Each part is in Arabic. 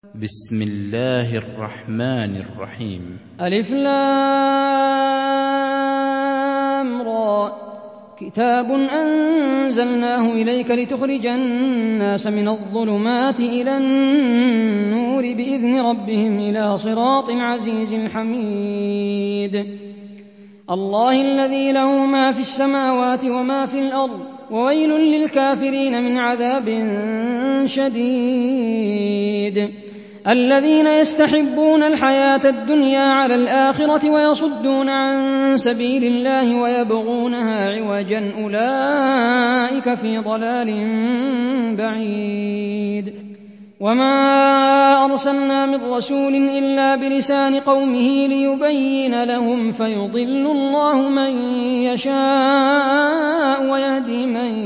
بسم الله الرحمن الرحيم. ألف لام را كتاب أنزلناه إليك لتخرج الناس من الظلمات إلى النور بإذن ربهم إلى صراط العزيز الحميد الله الذي له ما في السماوات وما في الأرض وويل للكافرين من عذاب شديد الذين يستحبون الحياة الدنيا على الآخرة ويصدون عن سبيل الله ويبغونها عوجا أولئك في ضلال بعيد وما أرسلنا من رسول إلا بلسان قومه ليبين لهم فيضل الله من يشاء ويهدي من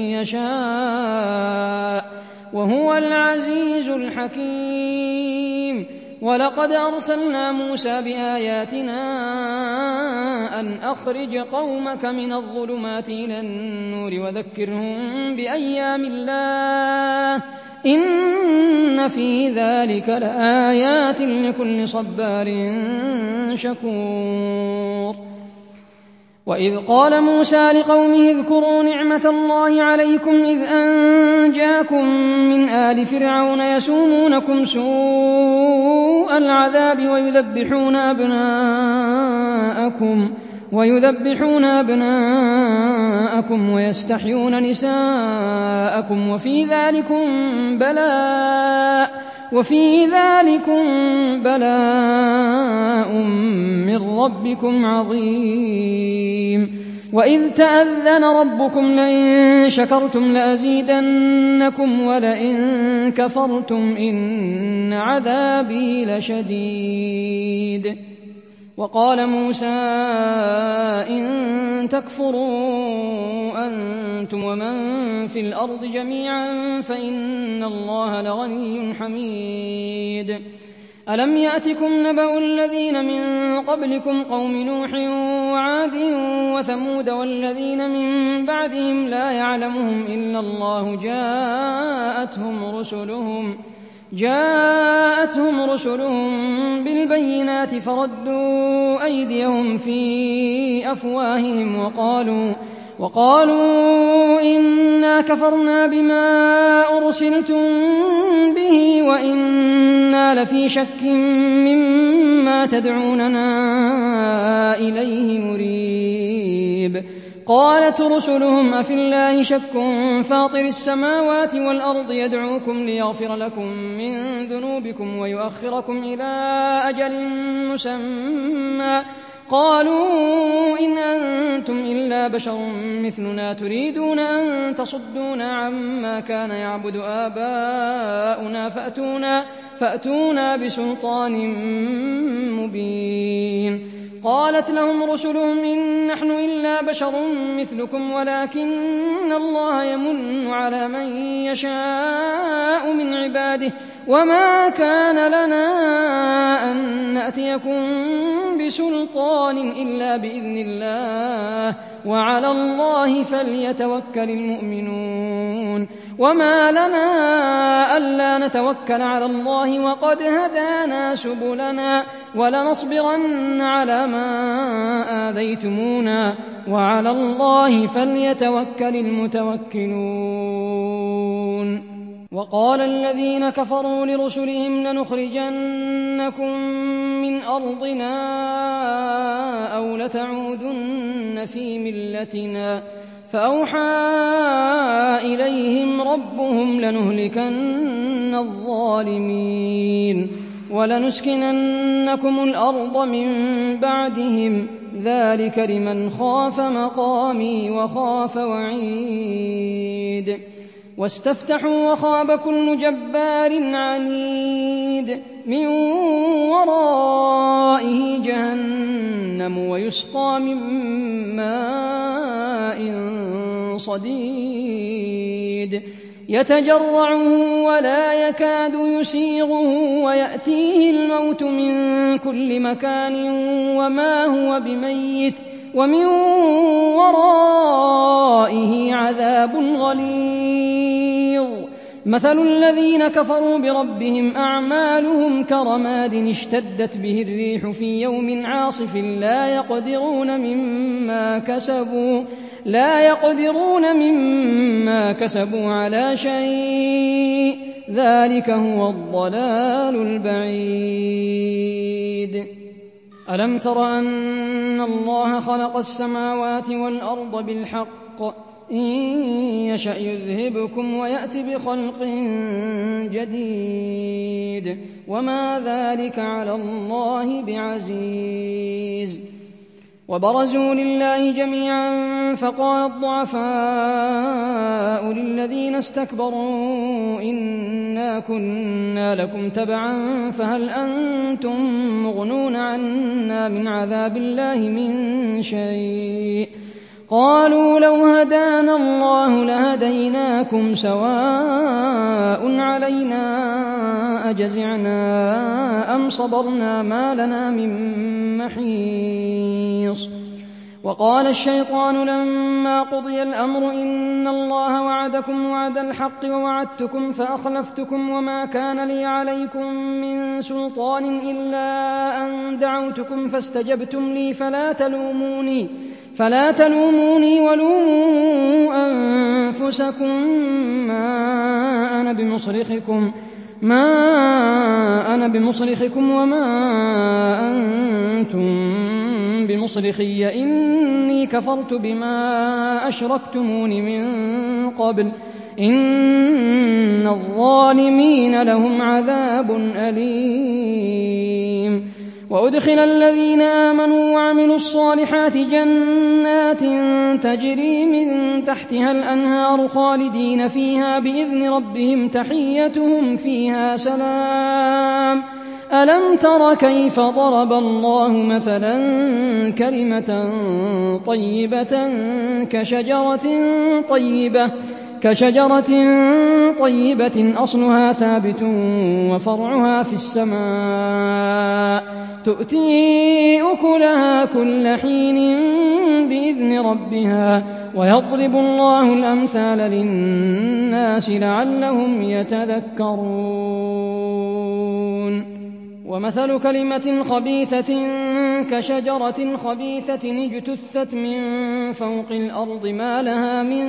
يشاء وهو العزيز الحكيم ولقد أرسلنا موسى بآياتنا أن أخرج قومك من الظلمات إلى النور وذكرهم بأيام الله إن في ذلك لآيات لكل صبار شكور وإذ قال موسى لقومه اذكروا نعمة الله عليكم إذ أنجاكم من آل فرعون يسومونكم سوء العذاب ويذبحون أبناءكم ويستحيون نساءكم وفي ذلكم بلاء من ربكم عظيم وإذ تأذن ربكم لئن شكرتم لأزيدنكم ولئن كفرتم إن عذابي لشديد وقال موسى إن تكفروا أنتم ومن في الأرض جميعا فإن الله لغني حميد ألم يأتكم نبأ الذين من قبلكم قوم نوح وعاد وثمود والذين من بعدهم لا يعلمهم إلا الله جاءتهم رسلهم بالبينات فردوا أيديهم في أفواههم وقالوا إنا كفرنا بما أرسلتم به وإنا لفي شك مما تدعوننا إليه مريب قالت رسلهم أفي الله شك فاطر السماوات والأرض يدعوكم ليغفر لكم من ذنوبكم ويؤخركم إلى أجل مسمى قالوا إن أنتم إلا بشر مثلنا تريدون أن تصدونا عما كان يعبد آباؤنا فأتونا بسلطان مبين قالت لهم رسلهم إن نحن إلا بشر مثلكم ولكن الله يمن على من يشاء من عباده وما كان لنا أن نأتيكم بسلطان إلا بإذن الله وعلى الله فليتوكل المؤمنون وما لنا ألا نتوكل على الله وقد هدانا سبلنا ولنصبرن على ما آذيتمونا وعلى الله فليتوكل المتوكلون وقال الذين كفروا لرسلهم لنخرجنكم من أرضنا أو لتعودن في ملتنا فأوحى إليهم ربهم لنهلكن الظالمين ولنسكننكم الأرض من بعدهم ذلك لمن خاف مقامي وخاف وعيد واستفتحوا وخاب كل جبار عنيد من ورائه جهنم ويسقى من ماء صديد يتجرعه ولا يكاد يسيغه ويأتيه الموت من كل مكان وما هو بميت ومن ورائه عذاب غليظ مثل الذين كفروا بربهم أعمالهم كرماد اشتدت به الريح في يوم عاصف لا يقدرون مما كسبوا على شيء ذلك هو الضلال البعيد. ألم تر أن الله خلق السماوات والأرض بالحق إن يشأ يذهبكم ويأت بخلق جديد وما ذلك على الله بعزيز. وبرزوا لله جميعا فقال الضعفاء للذين استكبروا إنا كنا لكم تبعا فهل أنتم مغنون عنا من عذاب الله من شيء قالوا لو هدانا الله لهديناكم سواء علينا أجزعنا أم صبرنا ما لنا من محيص. وقال الشيطان لما قضي الأمر إن الله وعدكم وعد الحق ووعدتكم فأخلفتكم وما كان لي عليكم من سلطان إلا أن دعوتكم فاستجبتم لي فلا تلوموني ولوموا أنفسكم ما أنا بمصرخكم وما أنتم بمصرخي إني كفرت بما أشركتمون من قبل إن الظالمين لهم عذاب أليم. وأدخل الذين آمنوا وعملوا الصالحات جنات تجري من تحتها الأنهار خالدين فيها بإذن ربهم تحيتهم فيها سلام. ألم تر كيف ضرب الله مثلا كلمة طيبة كشجرة طيبة أصلها ثابت وفرعها في السماء تؤتي أكلها كل حين بإذن ربها ويضرب الله الأمثال للناس لعلهم يتذكرون. ومثل كلمة خبيثة كشجرة خبيثة اجتثت من فوق الأرض ما لها من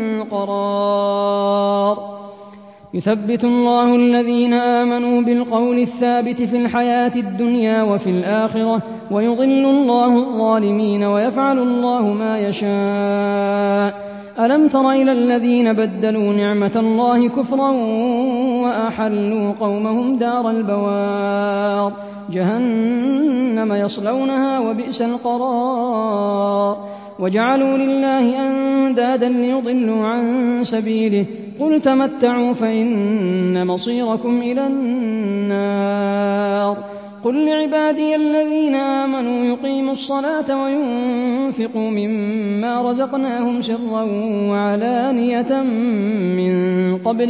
قرار يثبت الله الذين آمنوا بالقول الثابت في الحياة الدنيا وفي الآخرة ويضل الله الظالمين ويفعل الله ما يشاء. ألم تر إلى الذين بدلوا نعمة الله كفرا وأحلوا قومهم دار البوار جهنم يصلونها وبئس القرار وجعلوا لله أندادا ليضلوا عن سبيله قل تمتعوا فإن مصيركم إلى النار. قل لعبادي الذين آمنوا يقيموا الصلاة وينفقوا مما رزقناهم سرا وعلانية من قبل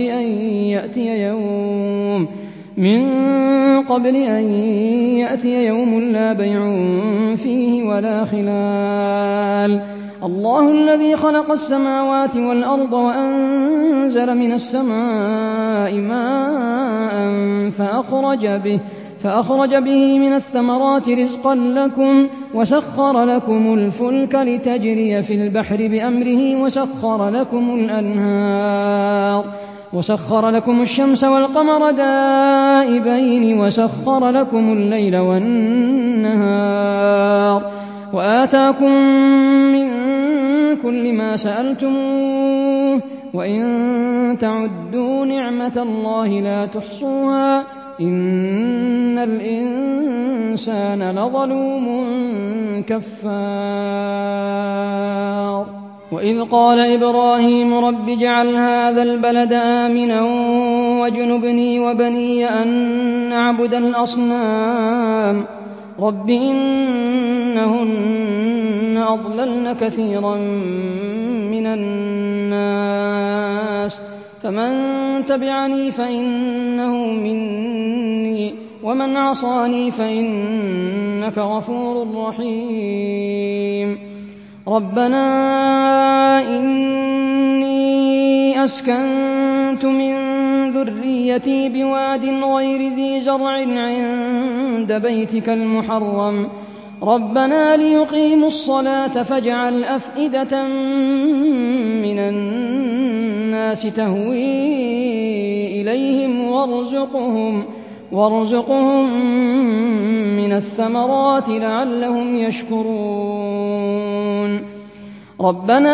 أن يأتي يوم لا بيع فيه ولا خلال. الله الذي خلق السماوات والأرض وأنزل من السماء ماء فأخرج به من الثمرات رزقا لكم وسخر لكم الفلك لتجري في البحر بأمره وسخر لكم الأنهار وسخر لكم الشمس والقمر دائبين وسخر لكم الليل والنهار وآتاكم من كل ما سألتموه وإن تعدوا نعمة الله لا تحصوها إن الإنسان لظلوم كفار. وإذ قال إبراهيم رب اجعل هذا البلد آمنا واجنبني وبني أن نعبد الأصنام رب إنهن أضللن كثيرا من الناس فمن تبعني فإنه مني ومن عصاني فإنك غفور رحيم. ربنا إني أسكنت من ذريتي بواد غير ذي زرع عند بيتك المحرم ربنا ليقيموا الصلاة فاجعل أفئدة من الناس تهوي إليهم وارزقهم من الثمرات لعلهم يشكرون ربنا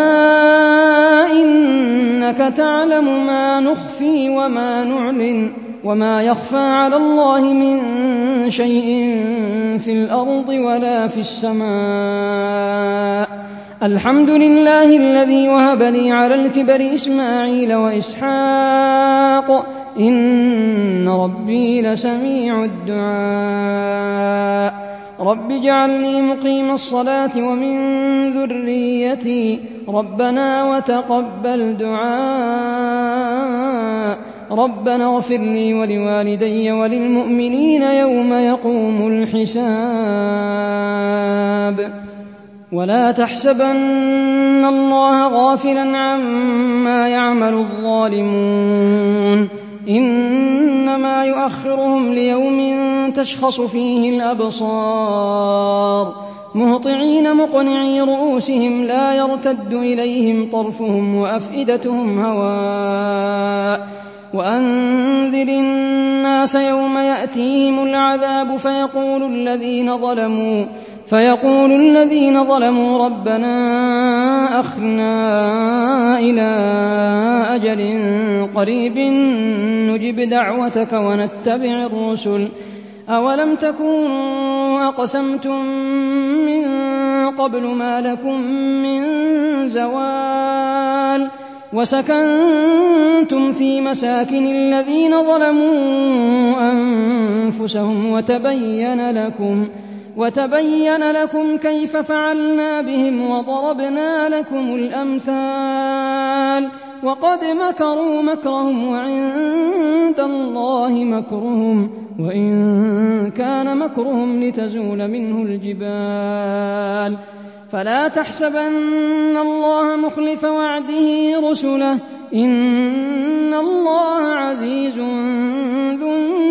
إنك تعلم ما نخفي وما نعلن وما يخفى على الله من شيء في الأرض ولا في السماء الحمد لله الذي وهب لي على الكبر إسماعيل وإسحاق إن ربي لسميع الدعاء رب اجعلني مقيم الصلاة ومن ذريتي ربنا وتقبل دعاء ربنا اغفر لي ولوالدي وللمؤمنين يوم يقوم الحساب ولا تحسبن الله غافلا عما يعمل الظالمون إنما يؤخرهم ليوم تشخص فيه الأبصار مهطعين مقنعي رؤوسهم لا يرتد إليهم طرفهم وأفئدتهم هواء وأنذر الناس يوم يأتيهم العذاب فيقول الذين ظلموا ربنا أخرنا إلى أجل قريب نجب دعوتك ونتبع الرسل أولم تكونوا أقسمتم من قبل ما لكم من زوال وسكنتم في مساكن الذين ظلموا أنفسهم وتبين لكم كيف فعلنا بهم وضربنا لكم الأمثال وقد مكروا مكرهم وعند الله مكرهم وإن كان مكرهم لتزول منه الجبال فلا تحسبن الله مخلف وعده رسله إن الله عزيز ذو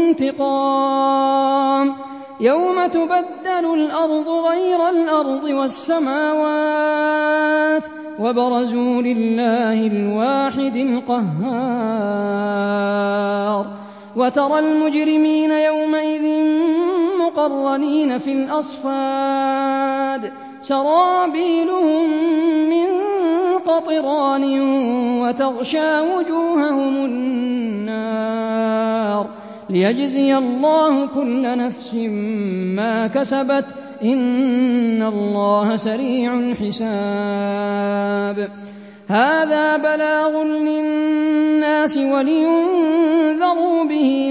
انتقام يوم تبدل الأرض غير الأرض والسماوات وبرزوا لله الواحد القهار وترى المجرمين يومئذ مقرنين في الأصفاد سرابيلهم من قطران وتغشى وجوههم النار ليجزي الله كل نفس ما كسبت إن الله سريع الحساب هذا بلاغ للناس ولينذروا به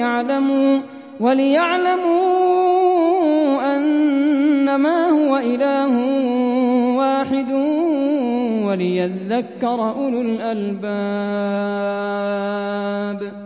وليعلموا أنما هو إله واحد وليذكر أولو الألباب